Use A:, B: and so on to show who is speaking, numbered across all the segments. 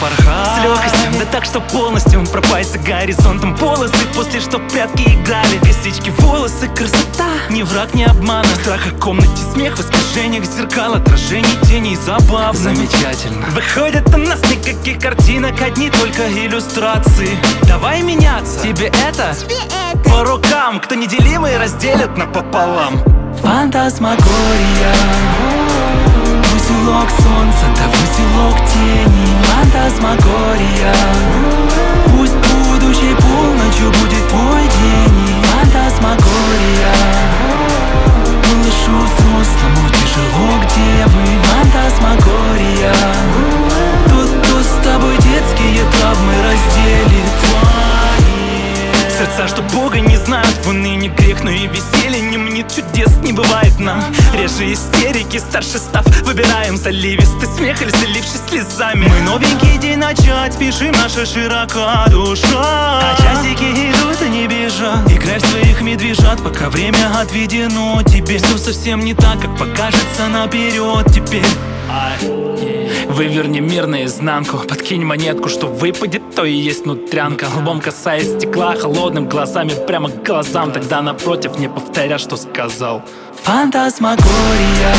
A: порхать с легкостью, да так, что полностью пропасть за горизонтом. Полосы после, что в прятки играли, косички, волосы, красота, ни враг, ни обман. Страх о комнате, смех в искажениях зеркал, отражений теней, забавно. Замечательно. Выходит, у нас никаких картинок, одни только иллюстрации. Давай меняться. Тебе это? По рукам, кто неделимый разделят напополам. Фантасмагория, узелок солнца, да узелок тени. Фантасмагория, пусть будущей полночью будет твой день. Фантасмагория, малышу взрослому тяжело, где вы? Фантасмагория, тот, кто с тобой детские травмы разделит твои. Сердца, что Бога не знают, в унынии грех, но и веселье не мнит, чудес не бывает нам. Реже истерики, старше став, выбираем заливистый смех или залившись слезами. Мы новенький день начать, спешим, наша широка душа. А часики идут и не бежат. Играй в своих медвежат, пока время отведено тебе. Все совсем не так, как покажется наперед теперь. Выверни мир наизнанку, подкинь монетку, что выпадет, то и есть нутрянка. Лбом касаясь стекла, холодным глазами прямо к глазам. Тогда напротив не повторя, что сказал. Фантасмагория,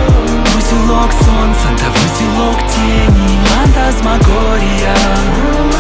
A: узелок солнца, да узелок тени. Фантасмагория,